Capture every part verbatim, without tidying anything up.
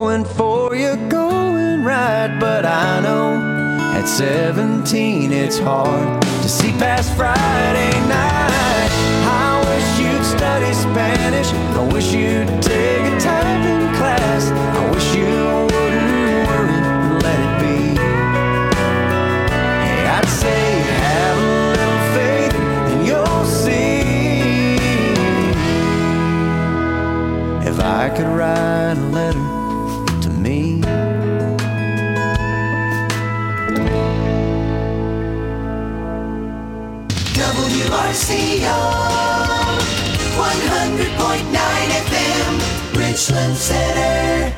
going for you, going right. But I know at seventeen it's hard to see past Friday night. I wish you'd study Spanish. I wish you'd take a typing class. I wish you wouldn't worry and let it be. Hey, I'd say have a little faith and you'll see. If I could write a letter to me. W R C O one hundred point nine F M, Richland Center.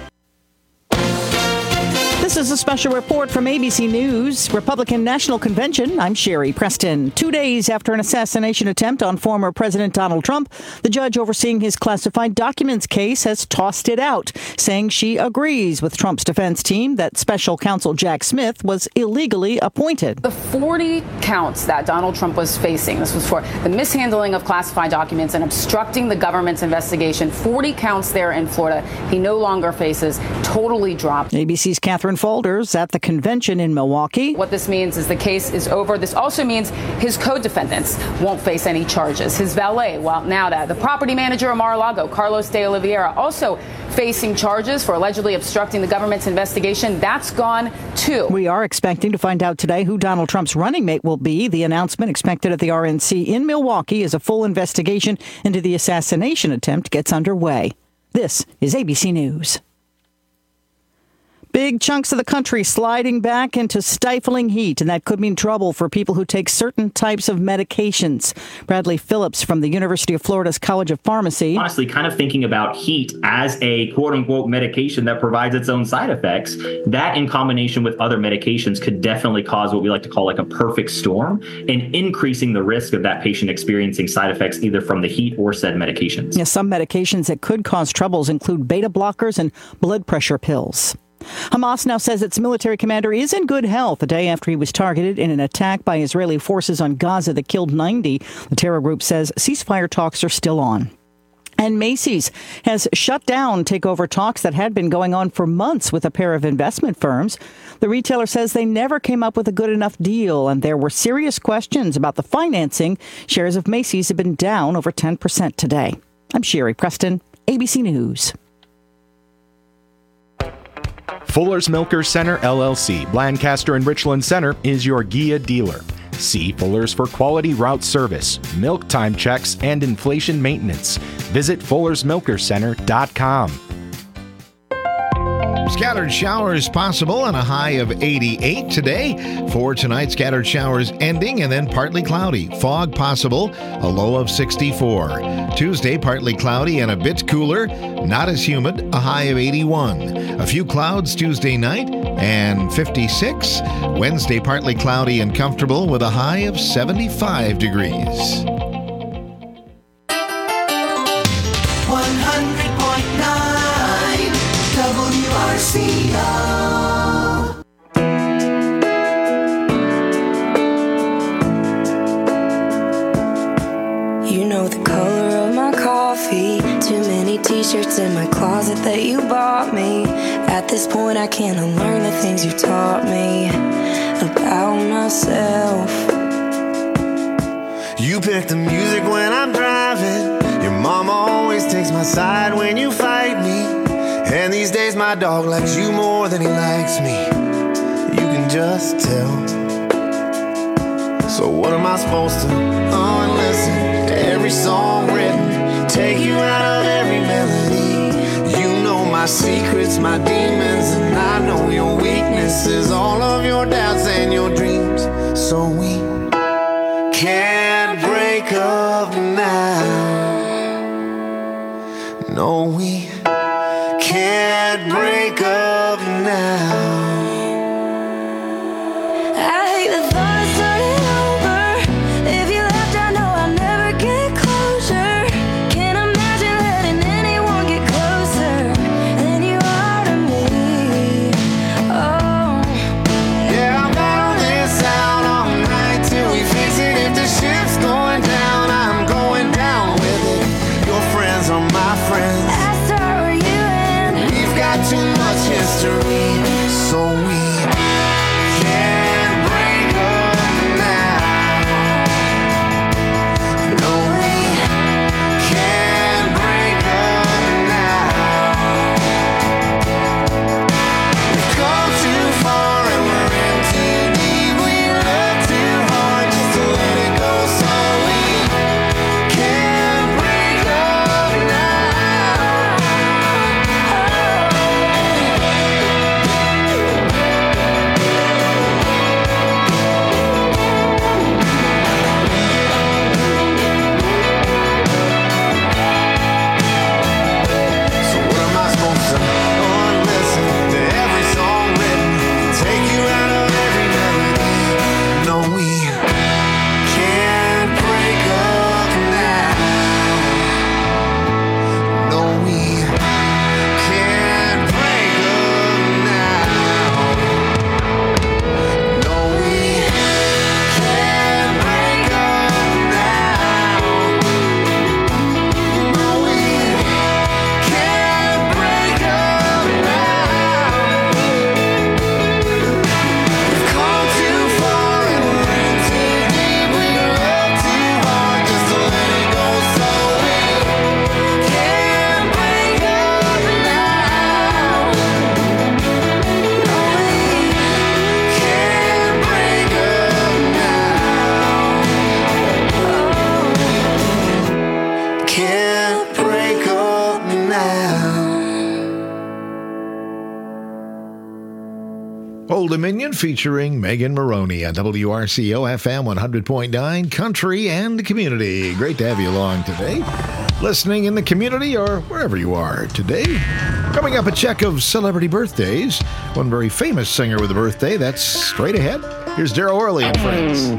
This is a special report from A B C News. Republican National Convention. I'm Sherry Preston. Two days after an assassination attempt on former President Donald Trump, the judge overseeing his classified documents case has tossed it out, saying she agrees with Trump's defense team that special counsel Jack Smith was illegally appointed. The forty counts that Donald Trump was facing, this was for the mishandling of classified documents and obstructing the government's investigation. forty counts there in Florida. He no longer faces, totally dropped. A B C's Catherine Folders at the convention in Milwaukee. What this means is the case is over. This also means his co-defendants won't face any charges. His valet, well, now that the property manager of Mar-a-Lago, Carlos de Oliveira, also facing charges for allegedly obstructing the government's investigation. That's gone too. We are expecting to find out today who Donald Trump's running mate will be. The announcement expected at the R N C in Milwaukee as a full investigation into the assassination attempt gets underway. This is A B C News. Big chunks of the country sliding back into stifling heat, and that could mean trouble for people who take certain types of medications. Bradley Phillips from the University of Florida's College of Pharmacy. Honestly, kind of thinking about heat as a quote-unquote medication that provides its own side effects, that in combination with other medications could definitely cause what we like to call like a perfect storm and increasing the risk of that patient experiencing side effects either from the heat or said medications. Yeah, some medications that could cause troubles include beta blockers and blood pressure pills. Hamas now says its military commander is in good health a day after he was targeted in an attack by Israeli forces on Gaza that killed ninety. The terror group says ceasefire talks are still on. And Macy's has shut down takeover talks that had been going on for months with a pair of investment firms. The retailer says they never came up with a good enough deal, and there were serious questions about the financing. Shares of Macy's have been down over ten percent today. I'm Sherry Preston, A B C News. Fuller's Milker Center, L L C, Lancaster and Richland Center is your G I A dealer. See Fuller's for quality route service, milk time checks, and inflation maintenance. Visit fullers milker center dot com. Scattered showers possible and a high of eighty-eight today. For tonight, scattered showers ending and then partly cloudy. Fog possible, a low of sixty-four. Tuesday, partly cloudy and a bit cooler. Not as humid, a high of eighty-one. A few clouds Tuesday night and fifty-six. Wednesday, partly cloudy and comfortable with a high of seventy-five degrees. one hundred point nine W R C O. You know the color of my coffee. Too many t-shirts in my closet that you bought me. At this point I can't unlearn the things you taught me about myself. You pick the music when I'm driving. Your mama always takes my side when you fight me. And these days my dog likes you more than he likes me. You can just tell. So what am I supposed to oh, and listen to every song written, take you out of every melody. You know my secrets, my demons, and I know your weaknesses, all of your doubts and your dreams. So we can't break up now. No, we can't break up now. I hate the thought of starting over. If you left, I know I'll never get closure. Can't imagine letting anyone get closer than you are to me. Oh, Yeah, I'll battle this out all night till we fix it. If the ship's going down, I'm going down with it. Your friends are my friends. I start where you end. We've got too much mystery, so we can't break up now. No, we can't break up now. We've come too far and we're in too deep. We love too hard just to let it go, so we can't break up now. So what am I supposed to go and listen to every song written, take you out of every melody? No, we can't break up now. No, we can't break up now. No, we can't break up now. No, we can't break up now. We've come too far and we're in too deep. We love too hard just to let it go, so we can't break up now. No, we can't break up now. Can't break up now. Old Dominion featuring Megan Maroney on W R C O F M one hundred point nine, Country and Community. Great to have you along today. Listening in the community or wherever you are today. Coming up, a check of celebrity birthdays. One very famous singer with a birthday. That's straight ahead. Here's Daryl Worley and friends.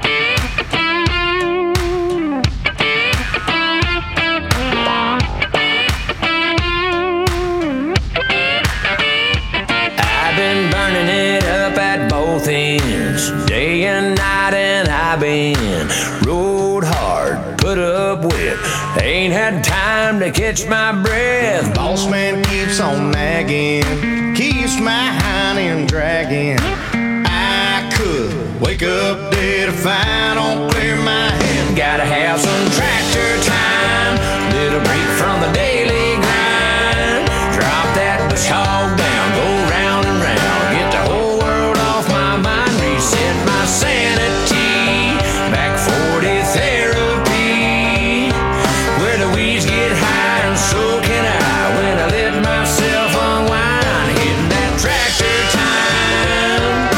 I've been burning it up at both ends, day and night, and I've been rode hard, put up with. Ain't had time to catch my breath. Boss man keeps on nagging, keeps my hiney dragging. I could wake up dead if I don't clear my head. Gotta have some tractor time, little break from the daily grind. Drop that bush hog down, go round and round, get the whole world off my mind, reset my sanity. Back forty therapy, where the weeds get high and so can I. When I let myself unwind, hitting that tractor time.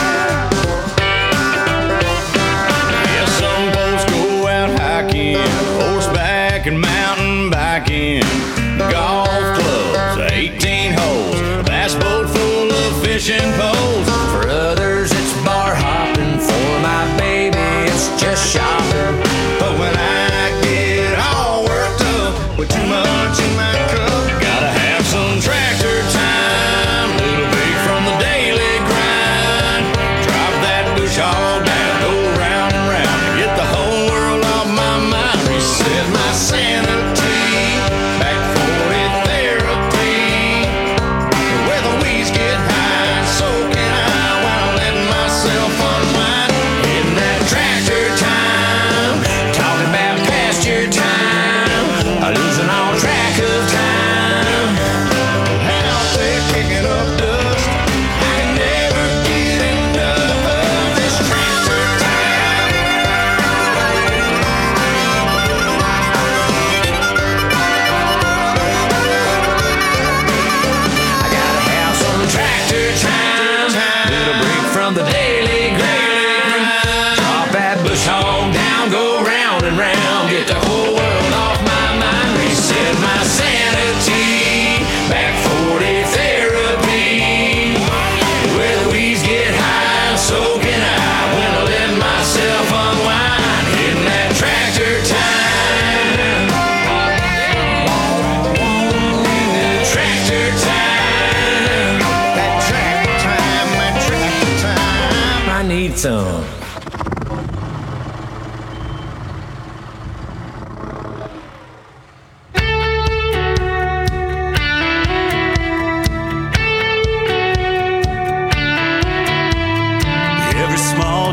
Yeah, some folks go out hiking, horseback and mountain biking, golf clubs, eighteen holes, bass boat full of fishing poles. For others it's bar hopping, for my baby it's just shopping. But when I get all worked up with too much in my cup, gotta have some tractor time, little break from the daily grind. Drop that bush hog down, go round and round, get the whole world off my mind, reset my sanity. Back forty therapy, where the weeds get high, so can I. When I let myself unwind, hitting that tractor time, talking about pasture time, losing all track of time. Out there kicking up dust, I can never get enough of this tractor time. I gotta have some tractor time, little break from the daily grind. Drop that bush hog down, go round and round, get the whole world off my mind, reset my sanity. Back forty therapy, where the weeds get high, so can I. When I let myself unwind, hitting that tractor time. Tractor time. That tractor time, that tractor time. I need some.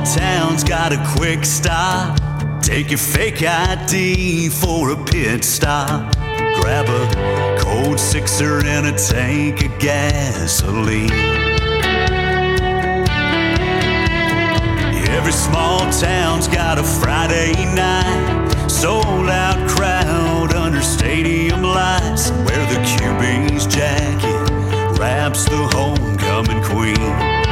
town's got a quick stop. Take your fake I D for a pit stop. Grab a cold sixer and a tank of gasoline. Every small town's got a Friday night sold out crowd under stadium lights, where the Q B's jacket wraps the homecoming queen.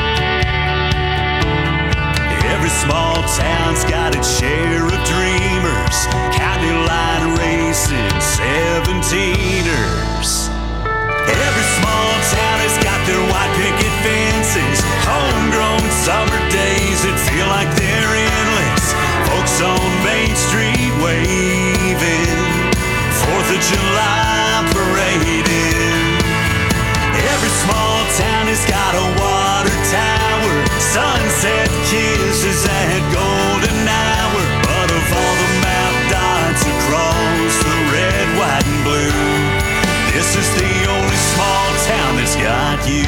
Every small town's got its share of dreamers, county line racing seventeeners. Every small town has got their white picket fences, homegrown summer days that feel like they're endless. Folks on Main Street waving, Fourth of July parading. Every small town has got a water tower, sunset kisses at golden hour. But of all the map dots across the red, white, and blue, this is the only small town that's got you.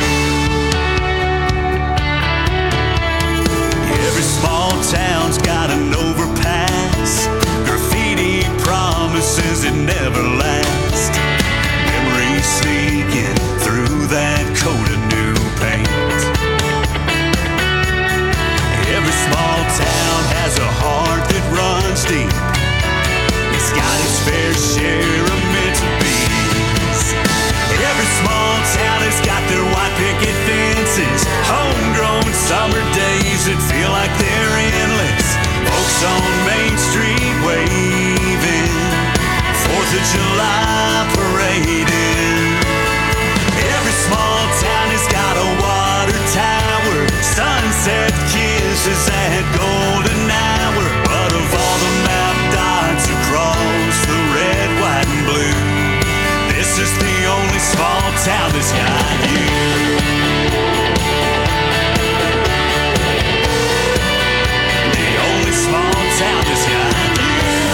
Every small town's got an overpass, graffiti promises it never last. Memories sneaking through that coat of new paint. Every small town has a heart that runs deep. It's got its fair share of meant to be's. Every small town has got their white picket fences, homegrown summer days that feel like they're endless. Folks on Main Street waving, Fourth of July parading. Every small town has got a water tower, sunset kisses at golden hour. But of all the map dots across the red, white, and blue, this is the only small town that's got you. The only small town that's got you.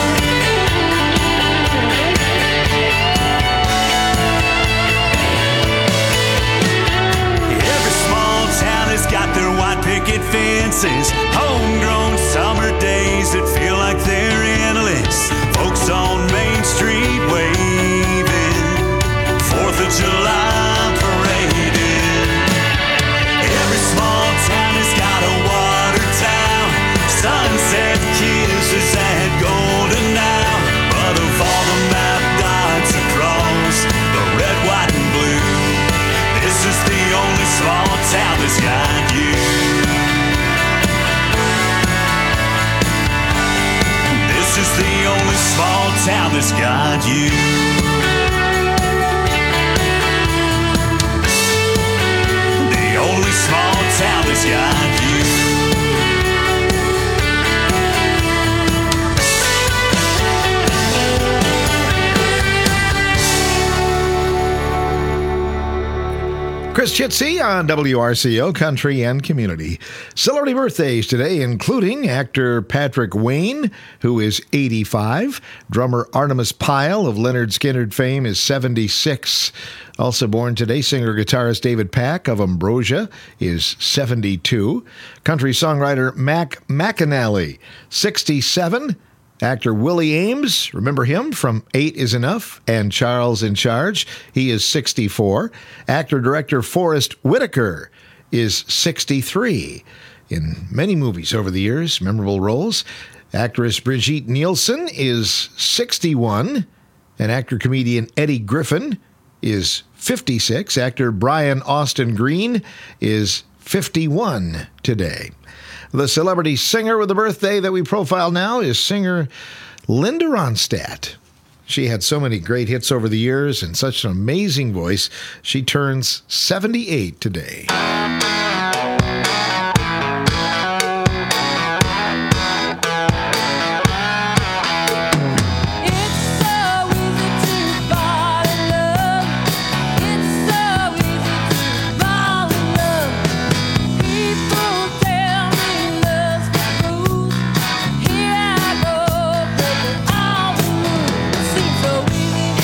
Every small town has got their white picket fences, homegrown summer days that feel like they're endless. Folks on Main Street waving, Fourth of July parading. Every small town has got a water town, sunset kisses at golden hour. But of all the map dots across the red, white, and blue, this is the only small town that's got you. This is the only small town that's got you. The only small town that's got you. Chris Chitsey on W R C O Country and Community. Celebrity birthdays today, including actor Patrick Wayne, who is eighty-five. Drummer Artemis Pyle of Lynyrd Skynyrd fame is seventy-six. Also born today, singer-guitarist David Pack of Ambrosia is seventy-two. Country songwriter Mac McAnally, sixty-seven. Actor Willie Ames, remember him from Eight is Enough and Charles in Charge, he is sixty-four. Actor-director Forrest Whitaker is sixty-three. In many movies over the years, memorable roles. Actress Brigitte Nielsen is sixty-one. And actor-comedian Eddie Griffin is fifty-six. Actor Brian Austin Green is fifty-one today. The celebrity singer with a birthday that we profile now is singer Linda Ronstadt. She had so many great hits over the years and such an amazing voice. She turns seventy-eight today.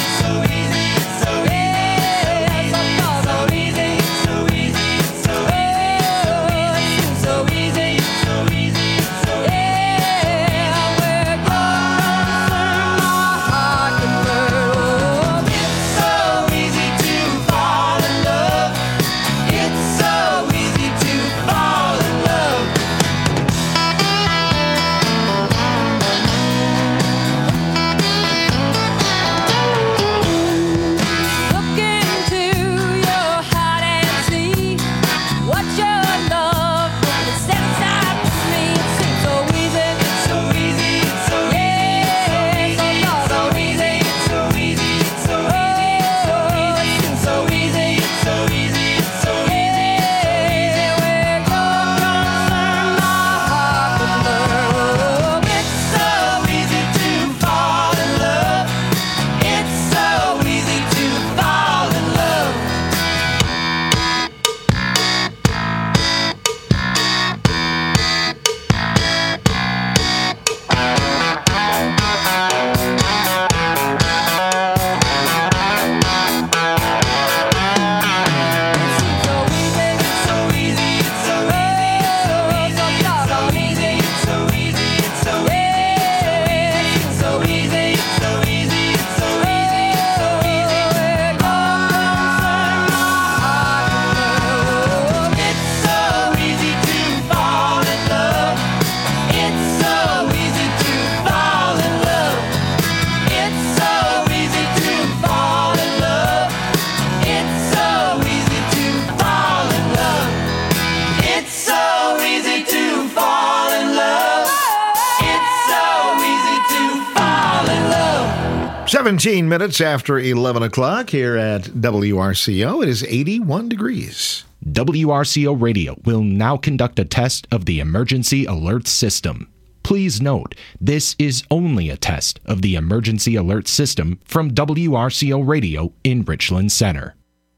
So easy, so easy, so easy, so easy. seventeen minutes after eleven o'clock here at W R C O. It is eighty-one degrees. W R C O Radio will now conduct a test of the emergency alert system. Please note, this is only a test of the emergency alert system from W R C O Radio in Richland Center.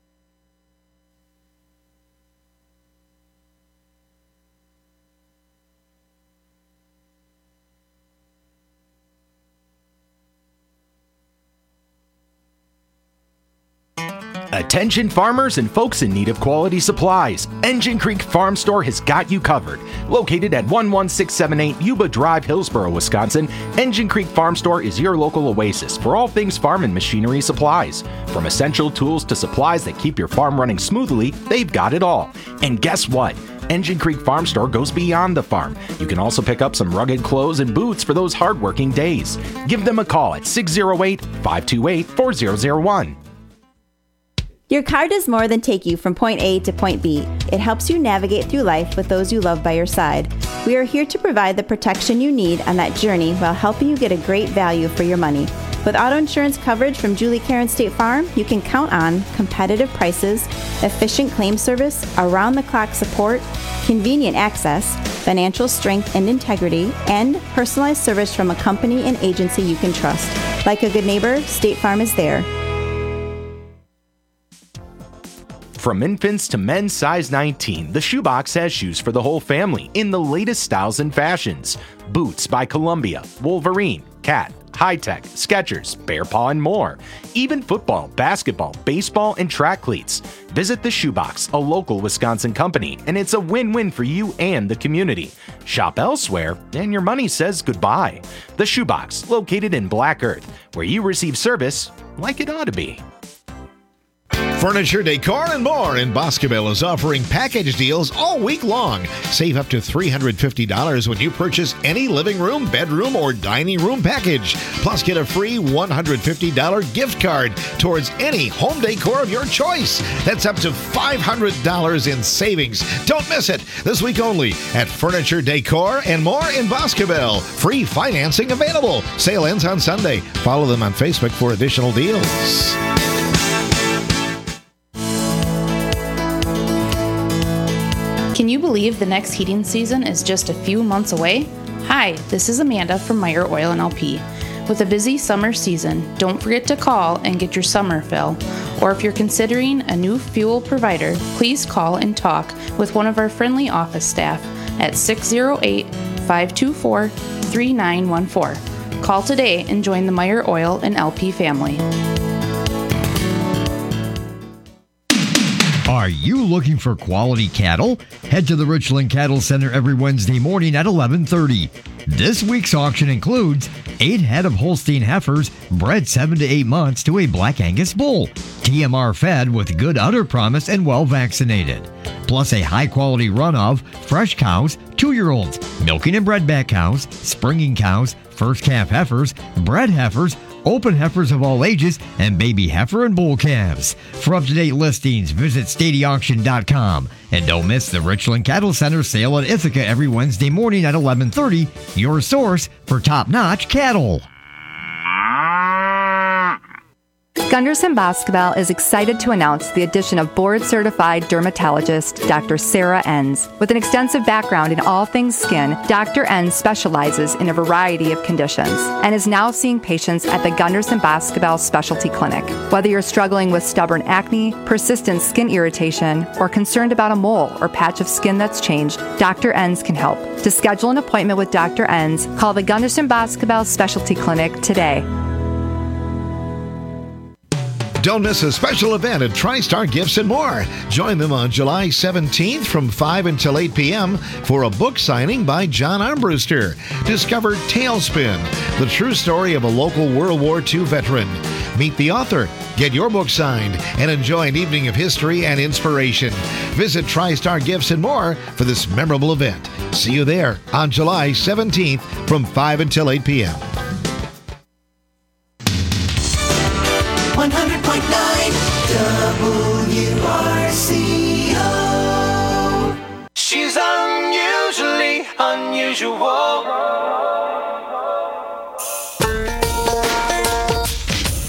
Attention farmers and folks in need of quality supplies. Engine Creek Farm Store has got you covered. Located at one one six seven eight Yuba Drive, Hillsboro, Wisconsin, Engine Creek Farm Store is your local oasis for all things farm and machinery supplies. From essential tools to supplies that keep your farm running smoothly, they've got it all. And guess what? Engine Creek Farm Store goes beyond the farm. You can also pick up some rugged clothes and boots for those hardworking days. Give them a call at six oh eight, five two eight, four zero zero one. Your car does more than take you from point A to point B. It helps you navigate through life with those you love by your side. We are here to provide the protection you need on that journey while helping you get a great value for your money. With auto insurance coverage from Julie Karen State Farm, you can count on competitive prices, efficient claim service, around-the-clock support, convenient access, financial strength and integrity, and personalized service from a company and agency you can trust. Like a good neighbor, State Farm is there. From infants to men's size nineteen, the Shoebox has shoes for the whole family in the latest styles and fashions. Boots by Columbia, Wolverine, Cat, High Tech, Skechers, Bear Paw, and more. Even football, basketball, baseball, and track cleats. Visit the Shoebox, a local Wisconsin company, and it's a win-win for you and the community. Shop elsewhere, and your money says goodbye. The Shoebox, located in Black Earth, where you receive service like it ought to be. Furniture, decor, and more in Boscobel is offering package deals all week long. Save up to three hundred fifty dollars when you purchase any living room, bedroom, or dining room package. Plus, get a free one hundred fifty dollars gift card towards any home decor of your choice. That's up to five hundred dollars in savings. Don't miss it. This week only at Furniture, Decor, and More in Boscobel. Free financing available. Sale ends on Sunday. Follow them on Facebook for additional deals. Can you believe the next heating season is just a few months away? Hi, this is Amanda from Meyer Oil and L P. With a busy summer season, don't forget to call and get your summer fill. Or if you're considering a new fuel provider, please call and talk with one of our friendly office staff at six oh eight, five two four, three nine one four. Call today and join the Meyer Oil and L P family. Are you looking for quality cattle? Head to the Richland Cattle Center every Wednesday morning at eleven thirty. This week's auction includes eight head of Holstein heifers bred seven to eight months to a Black Angus bull, T M R fed with good udder promise and well vaccinated. Plus a high-quality run of fresh cows, two-year-olds, milking and bredback cows, springing cows, first calf heifers, bred heifers, open heifers of all ages, and baby heifer and bull calves. For up-to-date listings, visit stady auction dot com. And don't miss the Richland Cattle Center sale at Ithaca every Wednesday morning at eleven thirty, your source for top-notch cattle. Gunderson Boscobel is excited to announce the addition of board-certified dermatologist Doctor Sarah Enns. With an extensive background in all things skin, Doctor Enns specializes in a variety of conditions and is now seeing patients at the Gunderson Boscobel Specialty Clinic. Whether you're struggling with stubborn acne, persistent skin irritation, or concerned about a mole or patch of skin that's changed, Doctor Enns can help. To schedule an appointment with Doctor Enns, call the Gunderson Boscobel Specialty Clinic today. Don't miss a special event at TriStar Gifts and More. Join them on July seventeenth from five until eight p.m. for a book signing by John Armbruster. Discover Tailspin, the true story of a local World War Two veteran. Meet the author, get your book signed, and enjoy an evening of history and inspiration. Visit TriStar Gifts and More for this memorable event. See you there on July seventeenth from five until eight p.m. one hundred point nine W R C O. She's unusually unusual.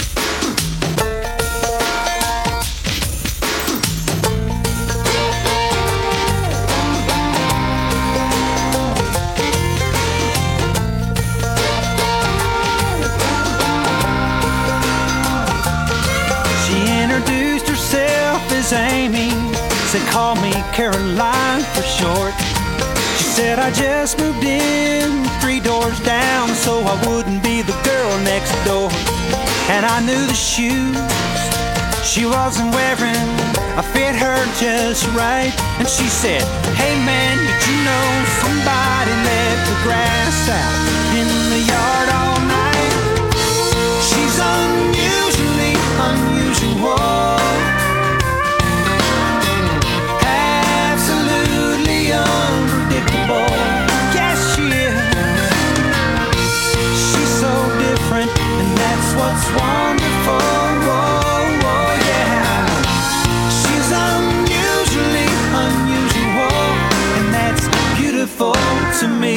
They call me Caroline for short. She said I just moved in three doors down, so I wouldn't be the girl next door. And I knew the shoes she wasn't wearing, I fit her just right. And she said, hey man, did you know somebody left the grass out in the yard all night? She's unusually unusual, absolutely unpredictable. Yes, she is. She's so different, and that's what's wonderful. Whoa. To me,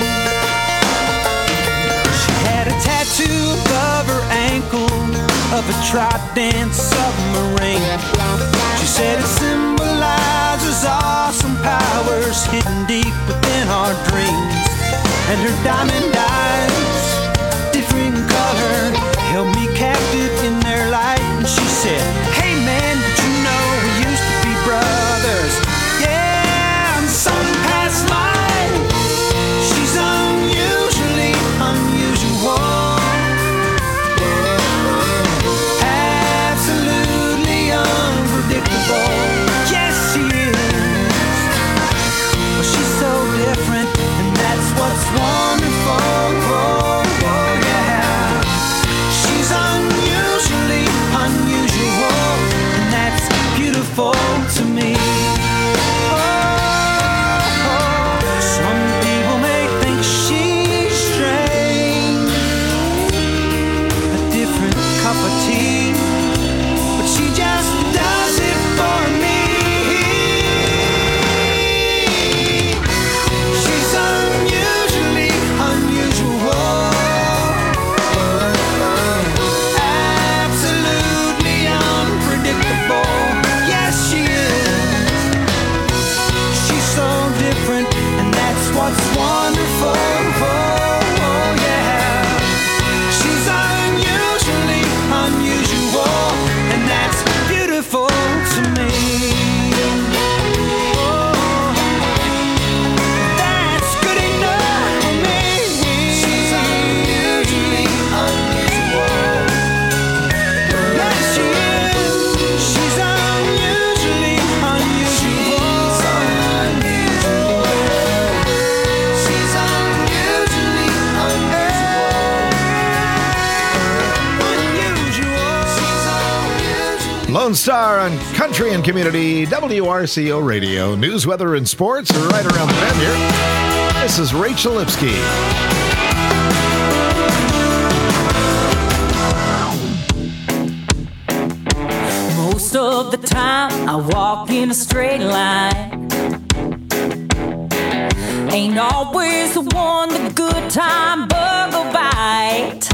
she had a tattoo above her ankle of a trident submarine. She said it symbolizes awesome powers hidden deep within our dreams. And her diamond eyes, different color, held me captive in their light. And she said, hey man, did you know we used to be brothers? Yeah, and something past life. Absolutely unpredictable. Yes, she is. But she's so different, and that's what's wonderful. Oh, oh, yeah. She's unusually unusual, and that's beautiful to me. Oh, oh. Some people may think she's strange, a different cup of tea, but she just does it for me. She's unusually unusual, absolutely unpredictable. Yes, she is. She's so different, and that's what's wonderful. Oh, yeah. She's unusually unusual, and that's beautiful to me. Oh, that's good enough for me. She's unusually unusual. Yes, she is. She's unusually unusual. She's unusually Lone Star on Country and Community, W R C O Radio. News, weather, and sports are right around the bend here. This is Rachel Lipsky. Most of the time I walk in a straight line. Ain't always the one the good time bug will bite.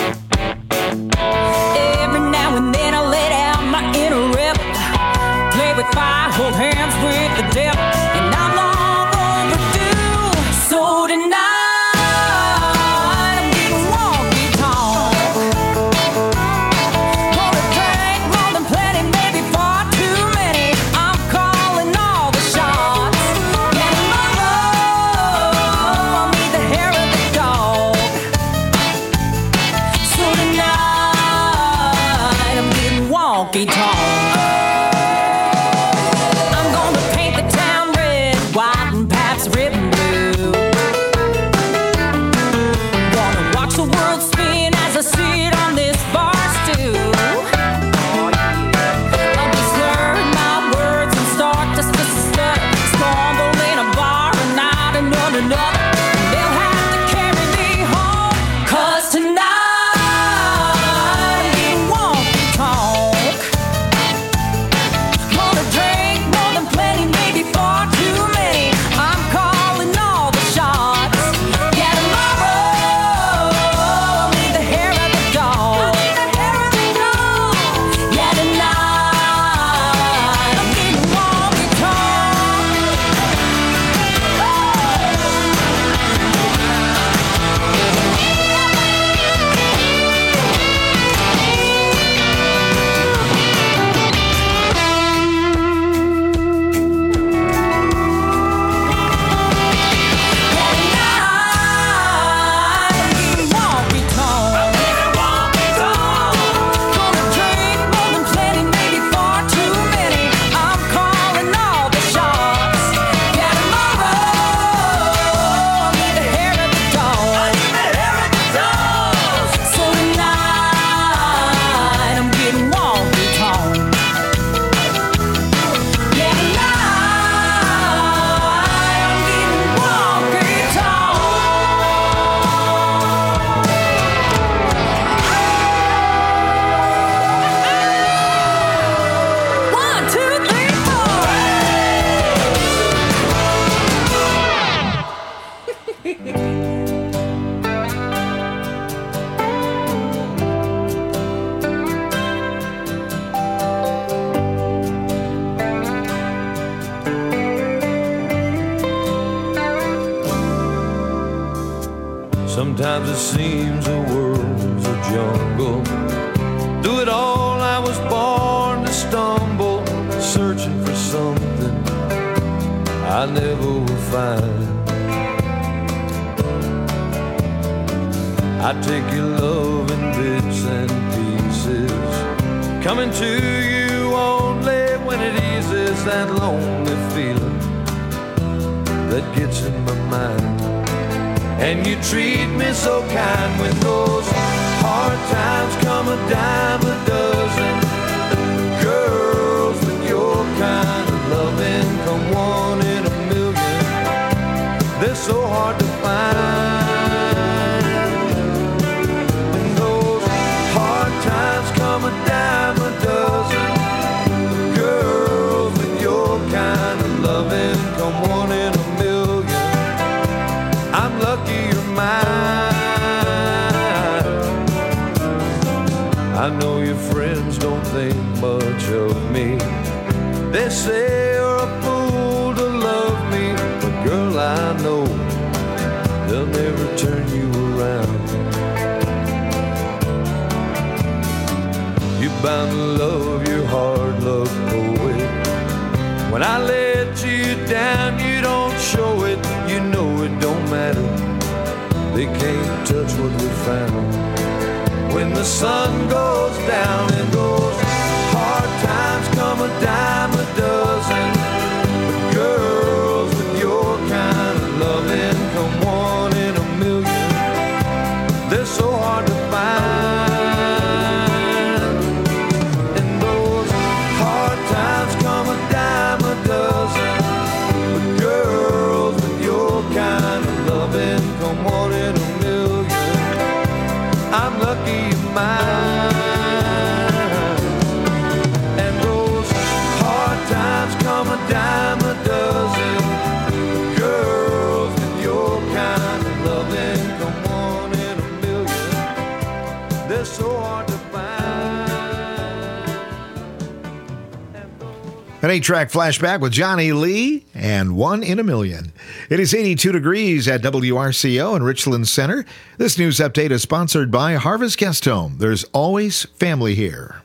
Every now and then I let out my inner rip, play with fire, hold hands with the devil, and I'm long overdue. So tonight I'm getting wonky tonk. Wanna drink more than plenty, maybe far too many. I'm calling all the shots. Getting my love, I'll need the hair of the dog. Sometimes it seems the world's a jungle. Through it all I was born to stumble, searching for something I never will find. I take your love in bits and pieces, coming to you only when it eases that lonely feeling that gets in my mind. And you treat me so kind when those hard times come a dime a dozen. Girls with your kind of loving come one in a million. They're so hard to find. And those hard times come a dime a dozen. Girls with your kind of loving come one in a million. I'm lucky you're mine. I know your friends don't think much of me. They say you're a fool to love me, but girl, I know they'll never turn you around. You're bound to love your hard luck poet. When I let you down, you don't show it. You know it don't matter. They can't touch what we found. When the sun goes down and those hard times come a dime a dozen. But girls with your kind of loving come one in a million. They're so hard to find. And those hard times come a dime a dozen. But girls with your kind of loving come one in a million. I'm lucky you're mine. And those hard times come a dime a dozen. Girls with your kind of loving come one in a million. They're so hard to find. An eight-track flashback with Johnny Lee and One in a Million. It is eighty-two degrees at W R C O in Richland Center. This news update is sponsored by Harvest Guest Home. There's always family here.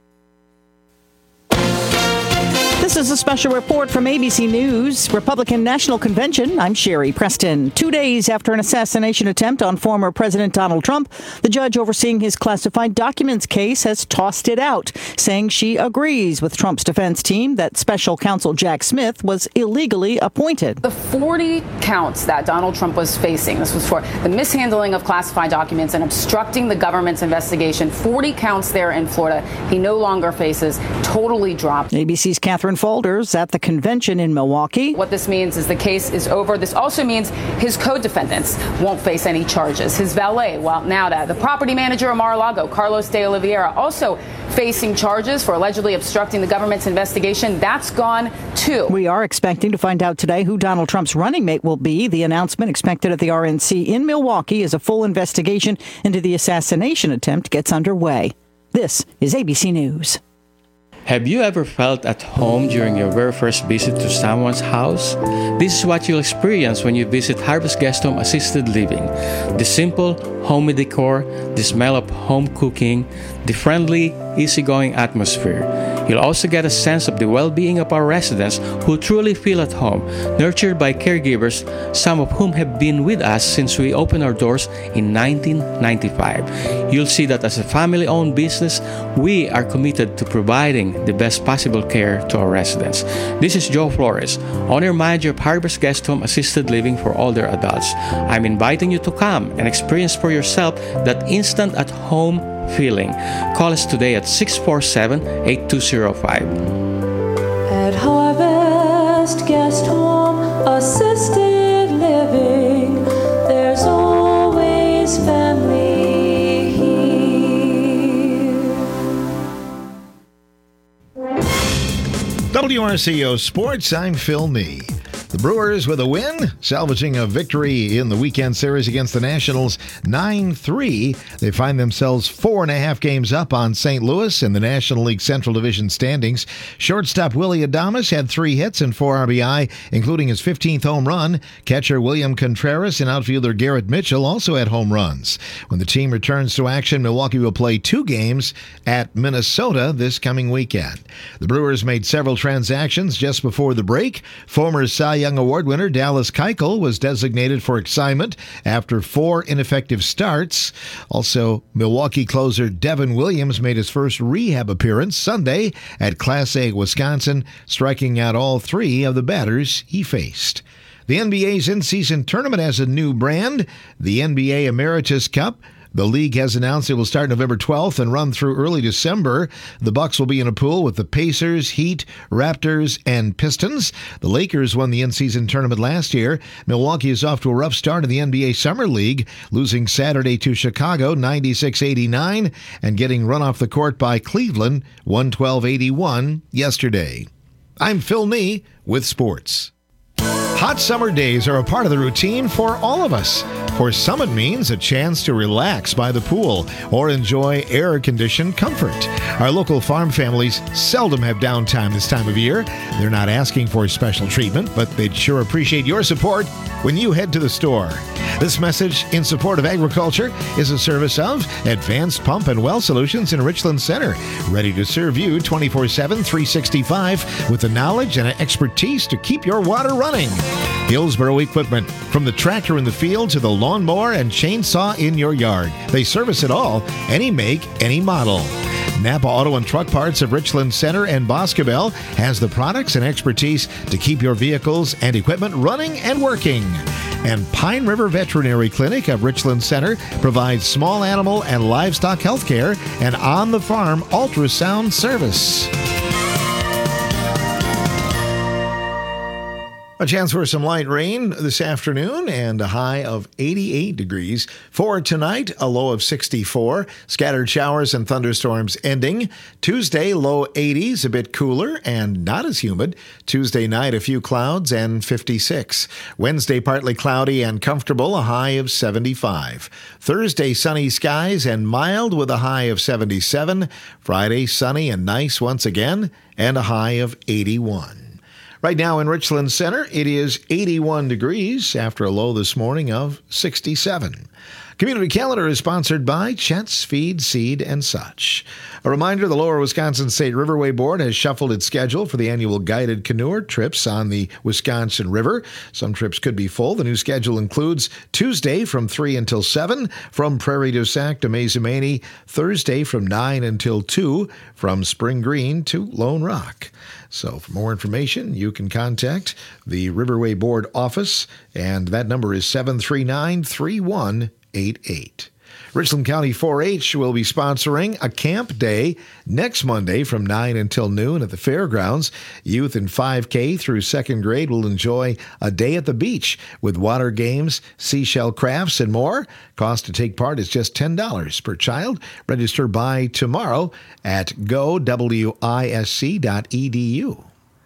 This is a special report from A B C News, Republican National Convention. I'm Sherry Preston. Two days after an assassination attempt on former President Donald Trump, the judge overseeing his classified documents case has tossed it out, saying she agrees with Trump's defense team that special counsel Jack Smith was illegally appointed. The forty counts that Donald Trump was facing, this was for the mishandling of classified documents and obstructing the government's investigation, forty counts there in Florida, he no longer faces, totally dropped. A B C's Catherine Folders at the convention in Milwaukee. What this means is the case is over. This also means his co-defendants won't face any charges. His valet, Walt Nauta, the property manager of Mar-a-Lago, Carlos de Oliveira, also facing charges for allegedly obstructing the government's investigation. That's gone too. We are expecting to find out today who Donald Trump's running mate will be. The announcement expected at the R N C in Milwaukee as a full investigation into the assassination attempt gets underway. This is A B C News. Have you ever felt at home during your very first visit to someone's house? This is what you'll experience when you visit Harvest Guest Home Assisted Living. The simple, homey decor, the smell of home cooking, the friendly, easygoing atmosphere. You'll also get a sense of the well-being of our residents who truly feel at home, nurtured by caregivers, some of whom have been with us since we opened our doors in nineteen ninety-five. You'll see that as a family-owned business, we are committed to providing the best possible care to our residents. This is Joe Flores, owner-manager of Harvest Guest Home Assisted Living for older adults. I'm inviting you to come and experience for yourself that instant at-home feeling. Call us today at six four seven, eight two zero five. At Harvest Guest Home Assisted Living, there's always family here. W R C O Sports, I'm Phil Nee. The Brewers with a win, salvaging a victory in the weekend series against the Nationals nine three. They find themselves four and a half games up on Saint Louis in the National League Central Division standings. Shortstop Willie Adames had three hits and four R B I, including his fifteenth home run. Catcher William Contreras and outfielder Garrett Mitchell also had home runs. When the team returns to action, Milwaukee will play two games at Minnesota this coming weekend. The Brewers made several transactions just before the break. Former Cy Young Award winner Dallas Keuchel was designated for assignment after four ineffective starts. Also, Milwaukee closer Devin Williams made his first rehab appearance Sunday at Class A Wisconsin, striking out all three of the batters he faced. The N B A's in-season tournament has a new brand, the N B A Emeritus Cup. The league has announced it will start November twelfth and run through early December. The Bucks will be in a pool with the Pacers, Heat, Raptors, and Pistons. The Lakers won the in-season tournament last year. Milwaukee is off to a rough start in the N B A Summer League, losing Saturday to Chicago ninety-six eighty-nine and getting run off the court by Cleveland one twelve eighty-one yesterday. I'm Phil Nee with sports. Hot summer days are a part of the routine for all of us. For some, it means a chance to relax by the pool or enjoy air-conditioned comfort. Our local farm families seldom have downtime this time of year. They're not asking for special treatment, but they'd sure appreciate your support when you head to the store. This message in support of agriculture is a service of Advanced Pump and Well Solutions in Richland Center, ready to serve you twenty-four seven, three sixty-five with the knowledge and expertise to keep your water running. Hillsboro Equipment, from the tractor in the field to the lawnmower and chainsaw in your yard. They service it all, any make, any model. Napa Auto and Truck Parts of Richland Center and Boscobel has the products and expertise to keep your vehicles and equipment running and working. And Pine River Veterinary Clinic of Richland Center provides small animal and livestock health care and on-the-farm ultrasound service. A chance for some light rain this afternoon and a high of eighty-eight degrees. For tonight, a low of sixty-four. Scattered showers and thunderstorms ending. Tuesday, low eighties, a bit cooler and not as humid. Tuesday night, a few clouds and fifty-six. Wednesday, partly cloudy and comfortable, a high of seventy-five. Thursday, sunny skies and mild with a high of seventy-seven. Friday, sunny and nice once again and a high of eighty-one. Right now in Richland Center, it is eighty-one degrees after a low this morning of sixty-seven. Community Calendar is sponsored by Chet's Feed, Seed, and Such. A reminder, the Lower Wisconsin State Riverway Board has shuffled its schedule for the annual guided canoe trips on the Wisconsin River. Some trips could be full. The new schedule includes Tuesday from three until seven from Prairie du Sac to Mazomanie, Thursday from nine until two from Spring Green to Lone Rock. So for more information, you can contact the Riverway Board office, and that number is seven three nine, three one eight eight. Richland County four H will be sponsoring a camp day next Monday from nine until noon at the fairgrounds. Youth in five K through second grade will enjoy a day at the beach with water games, seashell crafts, and more. Cost to take part is just ten dollars per child. Register by tomorrow at go wisc dot e d u.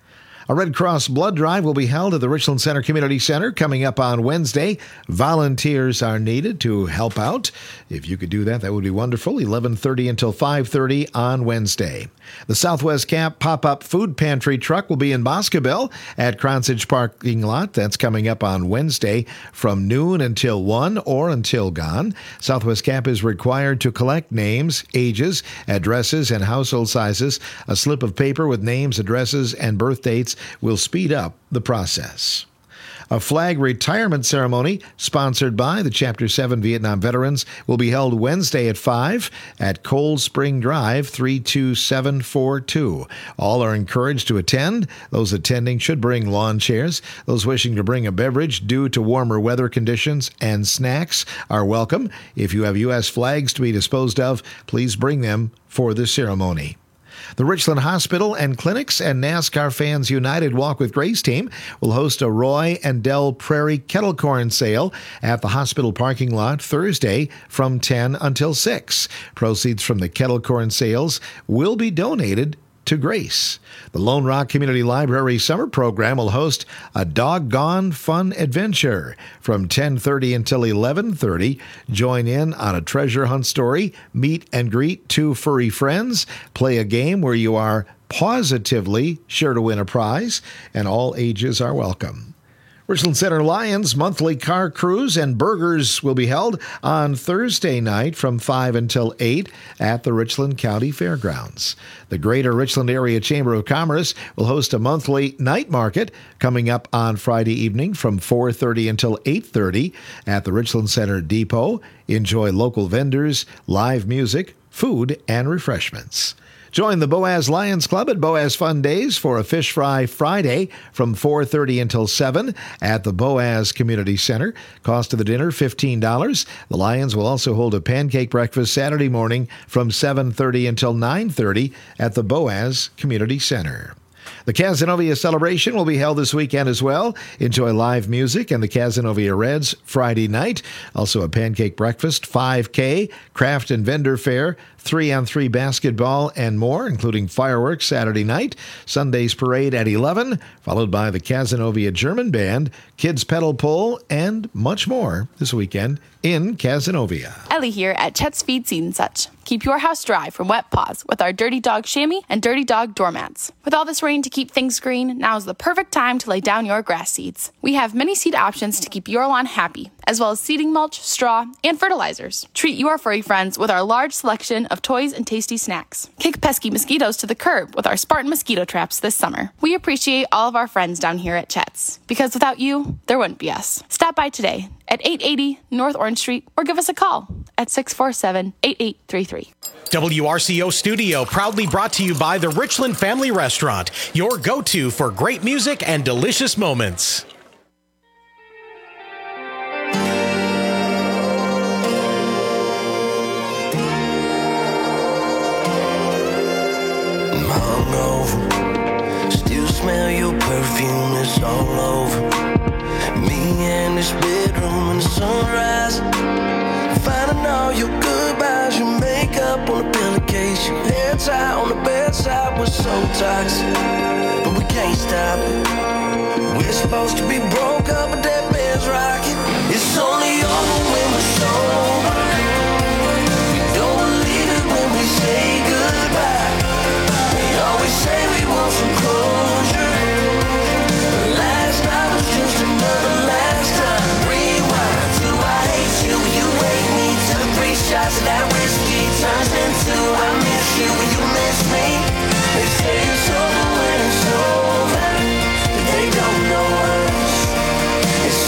A Red Cross blood drive will be held at the Richland Center Community Center coming up on Wednesday. Volunteers are needed to help out. If you could do that, that would be wonderful. eleven thirty until five thirty on Wednesday. The Southwest Cap pop-up food pantry truck will be in Boscobel at Cronsage parking lot. That's coming up on Wednesday from noon until one or until gone. Southwest Cap is required to collect names, ages, addresses, and household sizes. A slip of paper with names, addresses, and birth dates will speed up the process. A flag retirement ceremony sponsored by the Chapter seven Vietnam Veterans will be held Wednesday at five at Cold Spring Drive, three two seven four two. All are encouraged to attend. Those attending should bring lawn chairs. Those wishing to bring a beverage due to warmer weather conditions and snacks are welcome. If you have U S flags to be disposed of, please bring them for the ceremony. The Richland Hospital and Clinics and NASCAR Fans United Walk with Grace team will host a Roy and Del Prairie kettle corn sale at the hospital parking lot Thursday from ten until six. Proceeds from the kettle corn sales will be donated to Grace. The Lone Rock Community Library Summer Program will host a doggone fun adventure from ten thirty until eleven thirty. Join in on a treasure hunt story, meet and greet two furry friends, play a game where you are positively sure to win a prize, and all ages are welcome. Richland Center Lions monthly car cruise and burgers will be held on Thursday night from five until eight at the Richland County Fairgrounds. The Greater Richland Area Chamber of Commerce will host a monthly night market coming up on Friday evening from four thirty until eight thirty at the Richland Center Depot. Enjoy local vendors, live music, food, and refreshments. Join the Boaz Lions Club at Boaz Fun Days for a Fish Fry Friday from four thirty until seven at the Boaz Community Center. Cost of the dinner, fifteen dollars. The Lions will also hold a pancake breakfast Saturday morning from seven thirty until nine thirty at the Boaz Community Center. The Cazenovia celebration will be held this weekend as well. Enjoy live music and the Cazenovia Reds Friday night. Also a pancake breakfast, five K, craft and vendor fair, three-on-three basketball, and more, including fireworks Saturday night. Sunday's parade at eleven, followed by the Cazenovia German Band, kids pedal pull, and much more this weekend in Cazenovia. Ellie here at Chet's Feed Seed and Such. Keep your house dry from wet paws with our Dirty Dog chamois and Dirty Dog doormats. With all this rain to keep things green, now is the perfect time to lay down your grass seeds. We have many seed options to keep your lawn happy, as well as seeding mulch, straw, and fertilizers. Treat your furry friends with our large selection of toys and tasty snacks. Kick pesky mosquitoes to the curb with our Spartan mosquito traps this summer. We appreciate all of our friends down here at Chet's, because without you, there wouldn't be us. Stop by today at eight eighty North Orange Street or give us a call at six four seven, eight eight three three. W R C O Studio, proudly brought to you by the Richland Family Restaurant, your go-to for great music and delicious moments. I'm hungover, still smell your perfume, it's all over me and this bedroom in the sunrise. Finding all your goodbyes, your makeup on the pillowcase, your hair tie on the bedside was so toxic, but we can't stop it. We're supposed to be broke up, but that bed's rocking. It's only over when we're sober. We don't believe it when we say goodbye. We always say we want some closure. Last night was just another last time. Rewind to I hate you, you hate me. To the three shots of that whiskey turns into I miss you, you miss me. They say it's over when it's over, but they don't know us. It's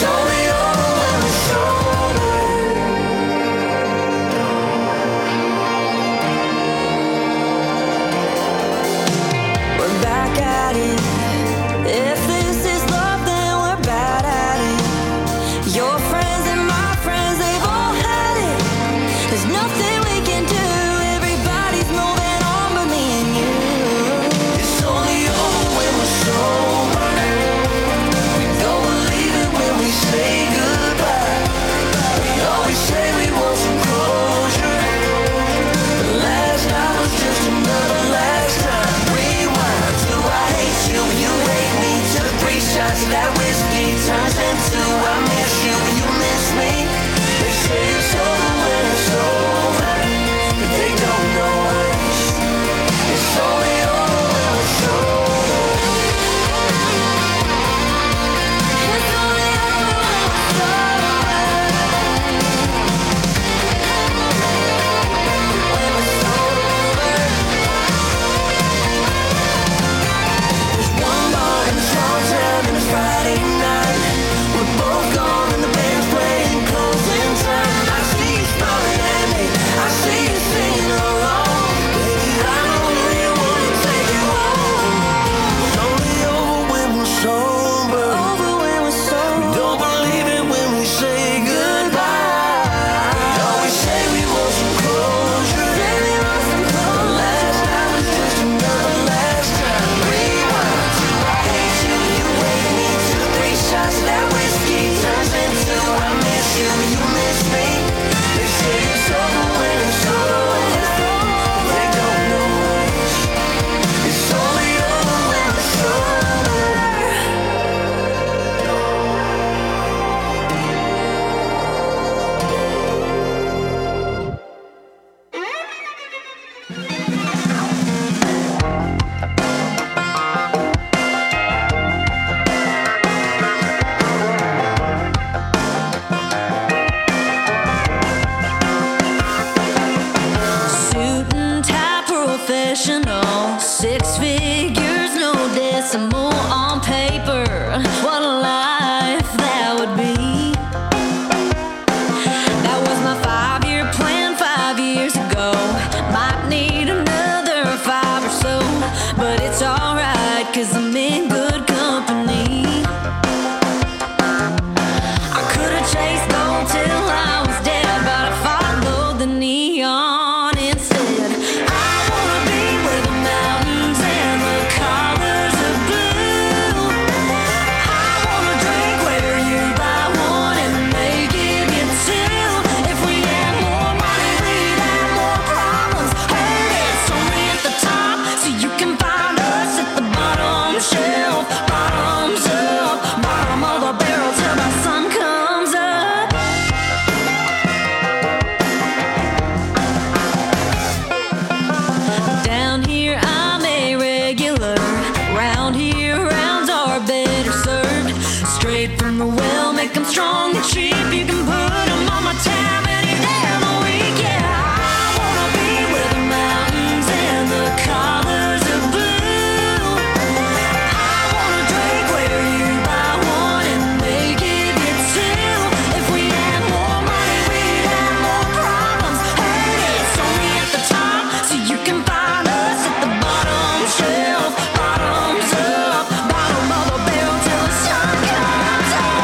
straight from the well, make them strong and cheap. You can put them on my tab any day of the week. Yeah, I wanna be where the mountains and the colors of blue. I wanna drink where you buy one and they give you two. If we had more money, we'd have more problems. Heard it's only at the top, so you can find us at the bottom shelf. Bottoms up, bottom of the barrel till the sun comes up.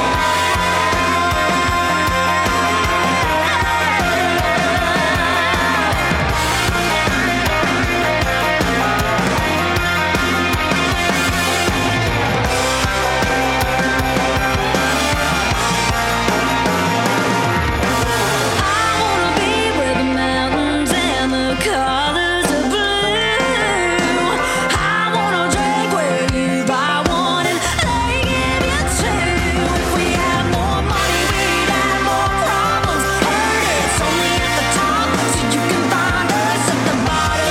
I wanna be where the mountains and the colors of blue. I wanna drink where you buy one and they give you two. If we had more money, we'd have more problems. Heard it's only at the top, so you can find us at the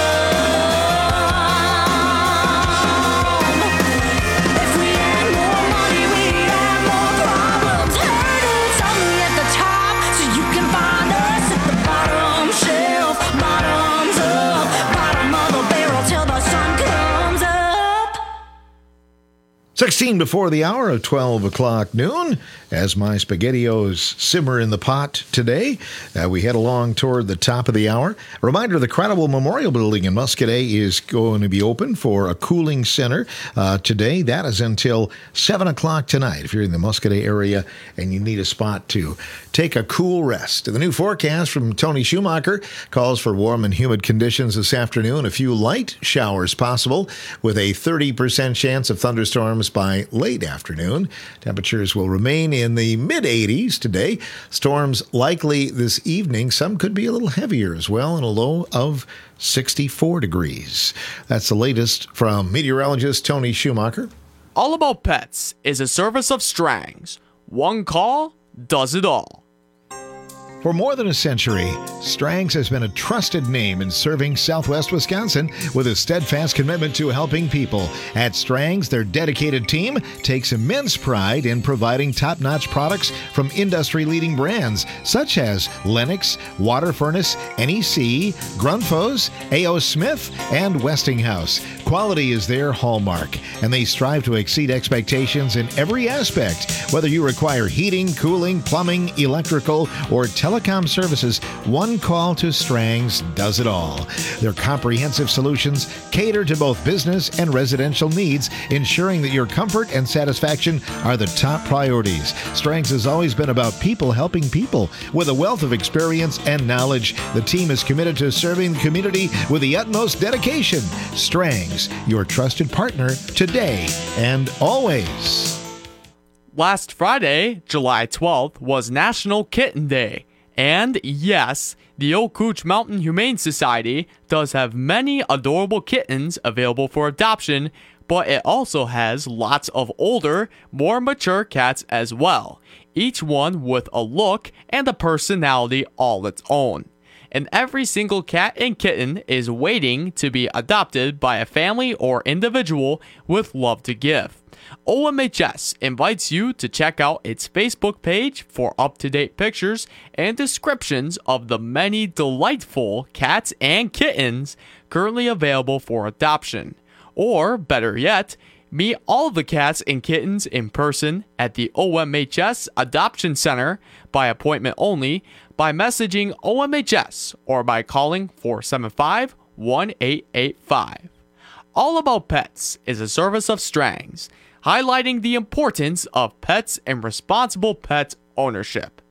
bottom. If we had more money, we'd have more problems. Heard it's only at the top, so you can find us at the bottom shelf. Bottoms up, bottom of the barrel till the sun comes up. sixteen before the hour of twelve o'clock noon. As my SpaghettiOs simmer in the pot today, uh, we head along toward the top of the hour. A reminder, the Credible Memorial Building in Muscadet is going to be open for a cooling center uh, today. That is until seven o'clock tonight. If you're in the Muscadet area and you need a spot to take a cool rest. The new forecast from Tony Schumacher calls for warm and humid conditions this afternoon. A few light showers possible with a thirty percent chance of thunderstorms by late afternoon. Temperatures will remain in the mid eighties today. Storms likely this evening. Some could be a little heavier as well, and a low of sixty-four degrees. That's the latest from meteorologist Tony Schumacher. All About Pets is a service of Strangs. One call does it all. For more than a century, Strangs has been a trusted name in serving Southwest Wisconsin with a steadfast commitment to helping people. At Strangs, their dedicated team takes immense pride in providing top-notch products from industry-leading brands such as Lennox, Water Furnace, N E C, Grundfos, A O. Smith, and Westinghouse. Quality is their hallmark, and they strive to exceed expectations in every aspect. Whether you require heating, cooling, plumbing, electrical, or telecom services, one call to Strangs does it all. Their comprehensive solutions cater to both business and residential needs, ensuring that your comfort and satisfaction are the top priorities. Strangs has always been about people helping people. With a wealth of experience and knowledge, the team is committed to serving the community with the utmost dedication. Strangs, your trusted partner today and always. Last Friday, July twelfth, was National Kitten Day. And yes, the Oak Couch Mountain Humane Society does have many adorable kittens available for adoption, but it also has lots of older, more mature cats as well, each one with a look and a personality all its own. And every single cat and kitten is waiting to be adopted by a family or individual with love to give. O M H S invites you to check out its Facebook page for up-to-date pictures and descriptions of the many delightful cats and kittens currently available for adoption. Or, better yet, meet all the cats and kittens in person at the O M H S Adoption Center by appointment only by messaging O M H S or by calling four seven five, one eight eight five. All About Pets is a service of Strangs, highlighting the importance of pets and responsible pet ownership.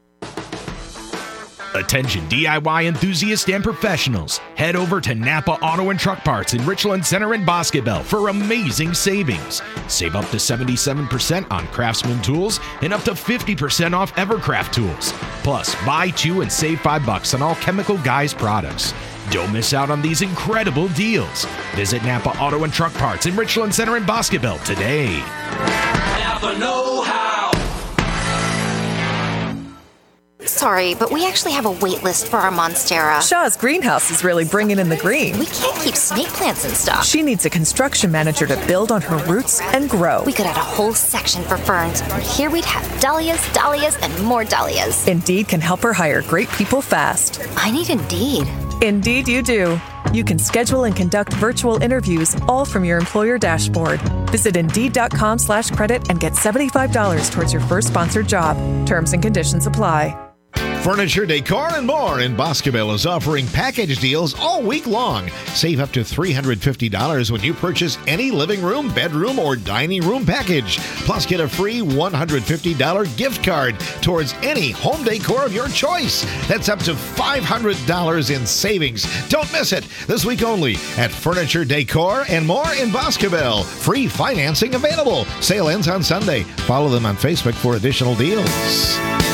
Attention D I Y enthusiasts and professionals. Head over to Napa Auto and Truck Parts in Richland Center and Bosquebel for amazing savings. Save up to seventy-seven percent on Craftsman tools and up to fifty percent off Evercraft tools. Plus, buy two and save five bucks on all Chemical Guys products. Don't miss out on these incredible deals. Visit Napa Auto and Truck Parts in Richland Center and Bosquebel today. Napa know-how. Sorry, but we actually have a wait list for our Monstera. Shaw's greenhouse is really bringing in the green. We can't keep snake plants in stock. She needs a construction manager to build on her roots and grow. We could add a whole section for ferns. Here we'd have dahlias, dahlias, and more dahlias. Indeed can help her hire great people fast. I need Indeed. Indeed you do. You can schedule and conduct virtual interviews all from your employer dashboard. Visit Indeed.com slash credit and get seventy-five dollars towards your first sponsored job. Terms and conditions apply. Furniture, decor, and more in Boscoville is offering package deals all week long. Save up to three hundred fifty dollars when you purchase any living room, bedroom, or dining room package. Plus, get a free one hundred fifty dollars gift card towards any home decor of your choice. That's up to five hundred dollars in savings. Don't miss it. This week only at Furniture, Decor, and More in Boscoville. Free financing available. Sale ends on Sunday. Follow them on Facebook for additional deals.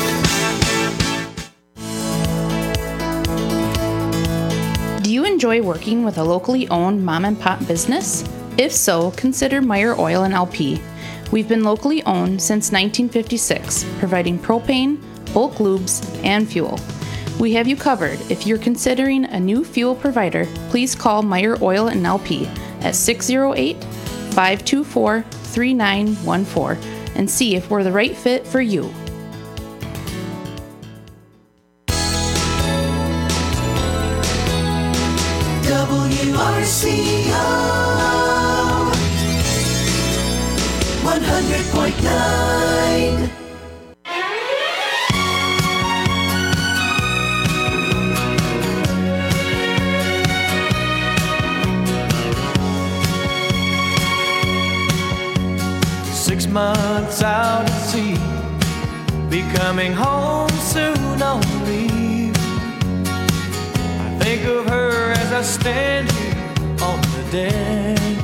Do you enjoy working with a locally owned mom and pop business? If so, consider Meyer Oil and L P. We've been locally owned since nineteen fifty-six, providing propane, bulk lubes, and fuel. We have you covered. If you're considering a new fuel provider, please call Meyer Oil and L P at six oh eight, five two four, three nine one four and see if we're the right fit for you. W R C O one hundred point nine. Six months out at sea, be coming home soon on leave. I think of her as I stand here on the deck.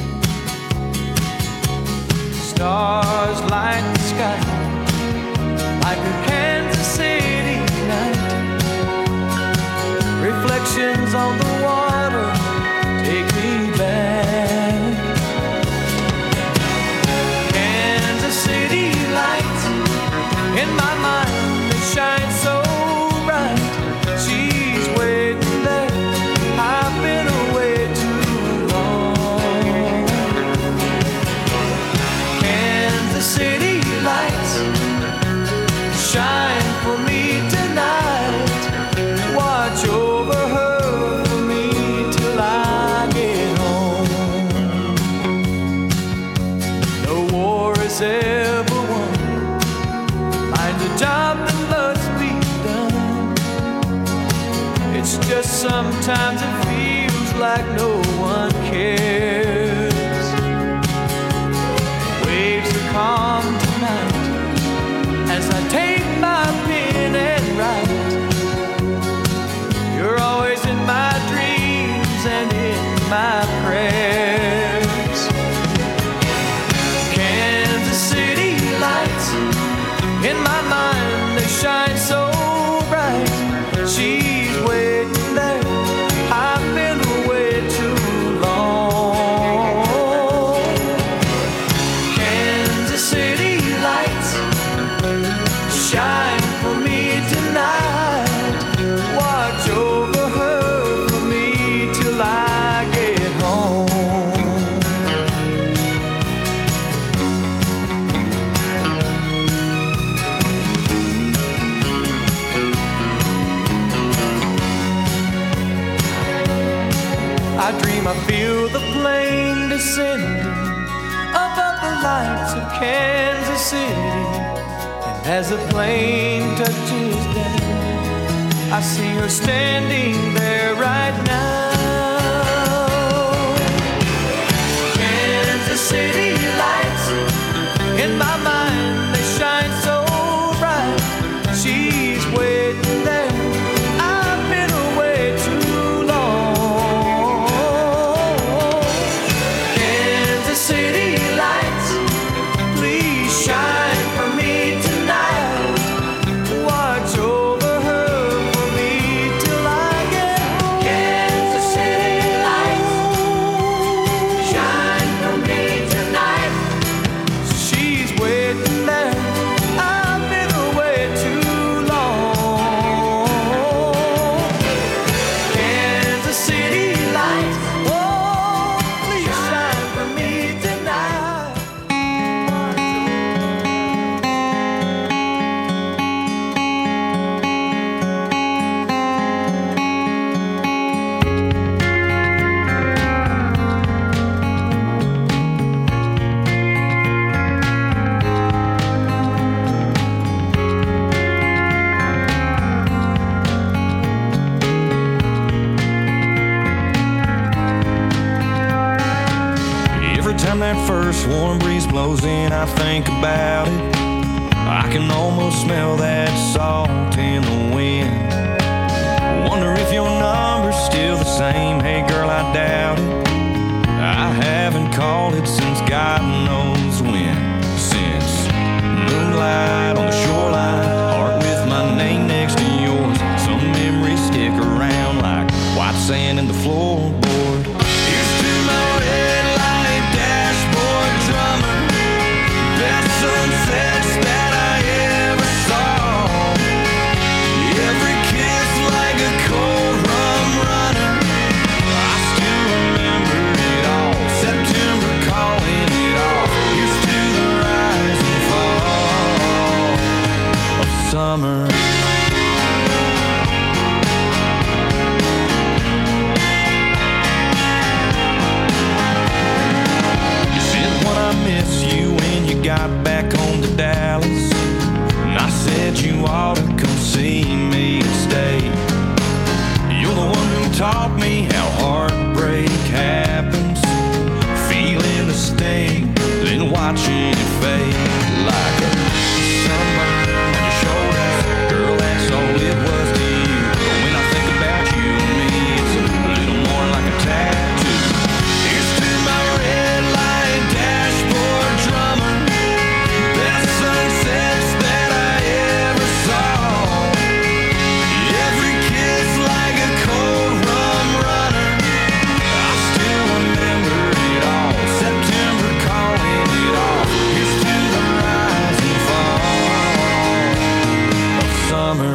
Stars light the sky like a Kansas City night. Reflections on the water take me back. Kansas City lights in my mind, they shine so bright. She's waiting there, I've been away too long. Kansas City lights shine for me tonight. Watch over her for me till I get home. No war is ever won. Find a job that must be done. It's just sometimes it feels like no one cares. Waves are calm tonight as I take my pen and write. You're always in my dreams and in my prayers. Kansas City lights in my mind, they shine so bright. She's waiting there, I've been away too long. Kansas City lights shine for me tonight. Watch over her for me till I get home. I dream I feel the plane descending above the lights of Kansas City. And as the plane touches down, I see her standing there right now. Kansas City lights in my mind, they shine so bright. She's waiting there, I've been away too long. Kansas City lights, please shine for me tonight. Watch over her for me till I get home. warm breeze blows in, I think about it. I can almost smell that salt in the wind. Wonder if your number's still the same. Hey girl, I doubt it. I haven't called it since God knows when. Since moonlight on the shoreline, heart with my name next to yours. Some memories stick around like white sand in the floorboard. Here's to my red light dashboard drummer. Best sunsets that I ever saw. Every kiss like a cold rum runner. I still remember it all. September calling it off. Here's to the rise and fall of summer. You said when I miss you when you got back home to Dallas, and I said you ought to come see me and stay. You're the one who taught me how heartbreak happens. Feeling the sting, then watching it fade like a sunburn on your shoulder. Girl, that's all it was to you. But when I think about you and me, it's a little more like a tattoo. Here's to my red light dashboard drummer. Best sunsets that I ever saw. Every kiss like a cold rum runner. I still remember it all. September calling it off. Here's to the rise and fall of summer.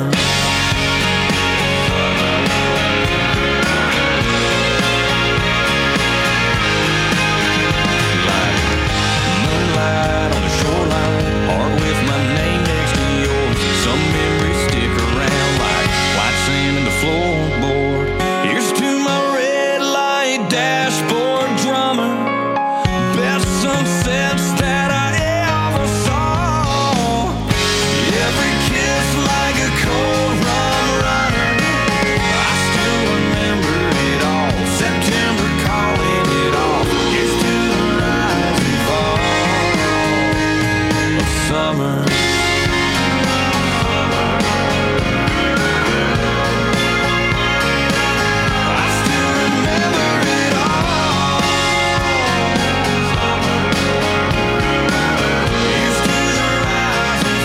Like moonlight on the shoreline, heart with my name next to yours. Some memories stick around like white sand in the floorboard. Here's to my red light dashboard drummer. Best sunsets that I ever saw. Every kiss like a cold rum runner. I still remember it all. September calling it off. Here's to the rise and fall of summer. I still remember it all. Here's to the rise and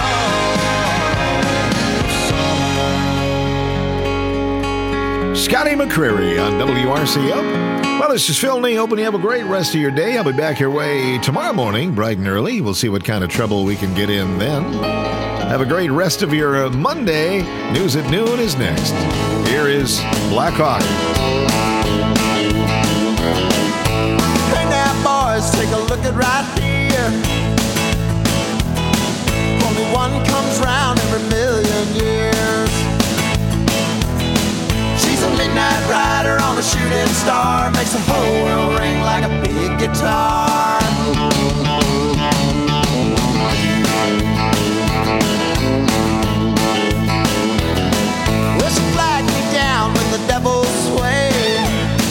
fall of summer. Scotty McCreery on W R C O. Well, this is Phil Nee. Hoping you have a great rest of your day. I'll be back your way tomorrow morning, bright and early. We'll see what kind of trouble we can get in then. Have a great rest of your uh, Monday. News at noon is next. Here is Black Hawk. Hey now, boys, take a look at right here. Only one comes round every million years. She's a midnight rider on a shooting star. Makes the whole world ring like a big guitar. Well, she flagged me down when the devil swayed.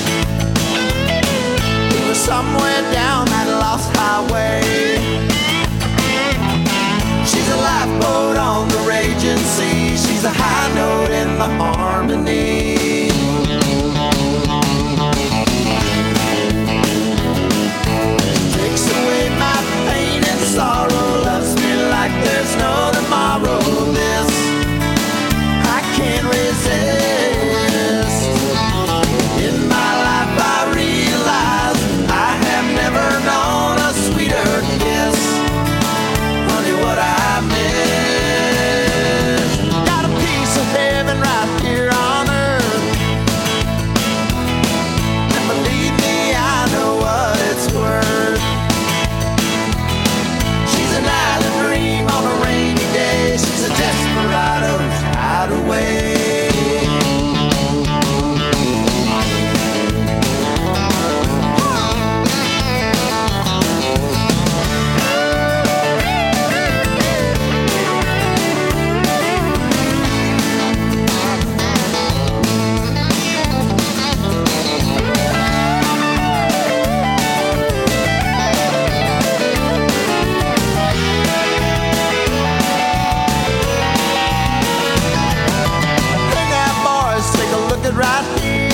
We were somewhere down that lost highway. She's a lifeboat on the raging sea. She's a high note in the harmony. Takes away my pain and sorrow. Loves me like there's no tomorrow. This I can't resist. In my life I realize I have never known a sweeter kiss. Honey, what I miss. Got a piece of heaven right here stood right there